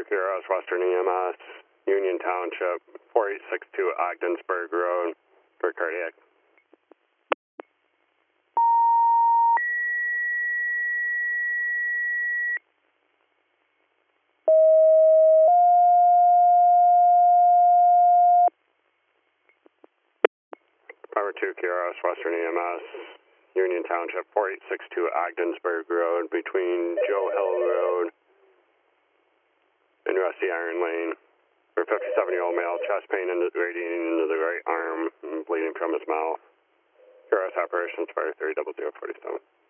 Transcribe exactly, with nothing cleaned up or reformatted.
Kuros, Western E M S, Union Township, four eight six two Ogdensburg Road for cardiac. Power two Kuros, Western E M S, Union Township, four eight six two Ogdensburg Road between Joe Hill Road and Rusty Iron Lane. For a fifty-seven-year-old male, chest pain and radiating into the right arm and bleeding from his mouth. Kuros Operations, Fire three zero zero four seven.